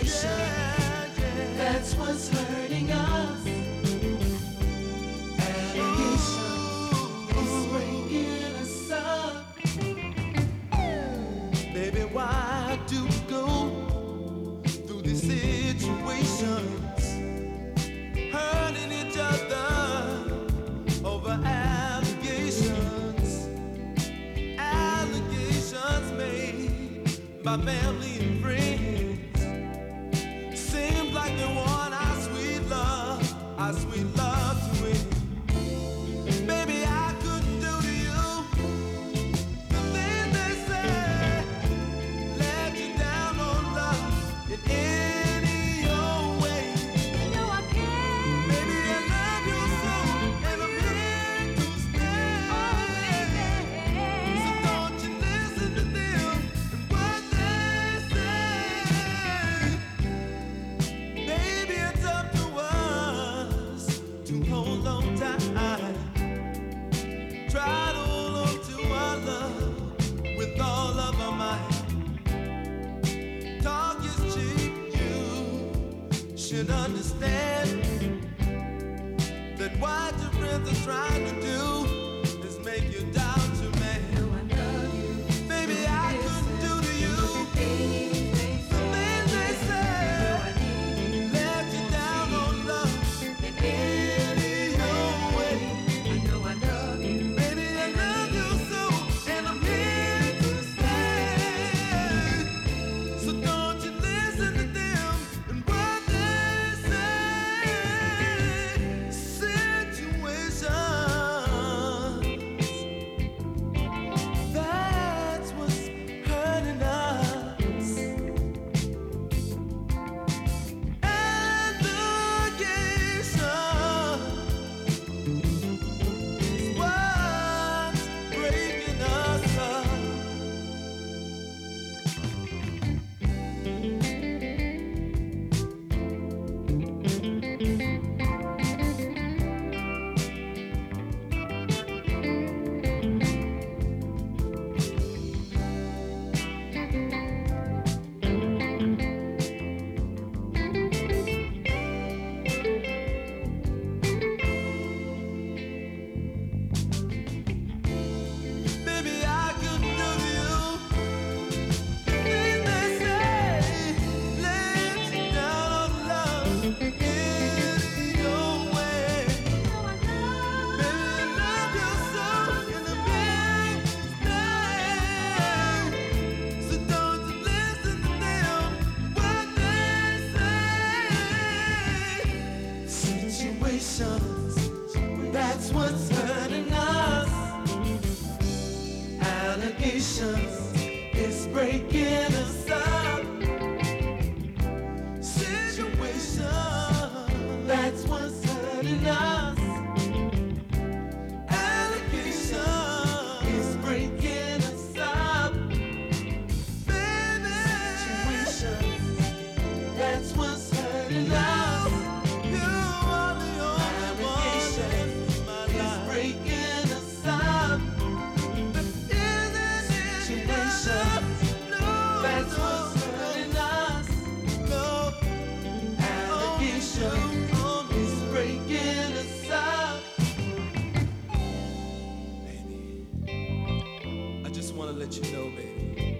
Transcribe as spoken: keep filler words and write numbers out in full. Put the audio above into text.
yeah, yeah. That's what's hurting us. Allegation is breaking us up. Baby, why do we go through these situations, hurting each other over allegations, allegations made by family and friends? Seems like they want our sweet love, our sweet love to win. Baby, I couldn't do to you the things they say, let you down on love in any old way. No, I can't. Baby, I love you so, and I'm here to stay. So don't you listen to them and what they say. Baby, it's up to us to hold on tight. Try to hold on to our love with all of our might. Talk is cheap, you should understand that what your friends are trying to do is make you doubt your man. No, I love you. Baby, I couldn't do to you Things they the things they say, let you down on love say. any old way. I know I love you. Baby, I love you so, and I'm here to stay. So don't you listen to them and what they say. Situations, that's what's hurting us. Allegation is what's breaking us up. Baby, I couldn't do to you things they say, let you down on love any old way. No, I love Baby, I love you so, and I'm here to stay. So don't you listen to them, what they say. Situations, that's what's hurting us. Allegations is breaking us up. Situation, that's what's hurting us. Allegation is breaking us up. Baby, situation, that's what's hurting us. You are the only one in my life. Is breaking us up. That's what's hurting us. No allegation is breaking us up. Baby, I just wanna let you know, baby,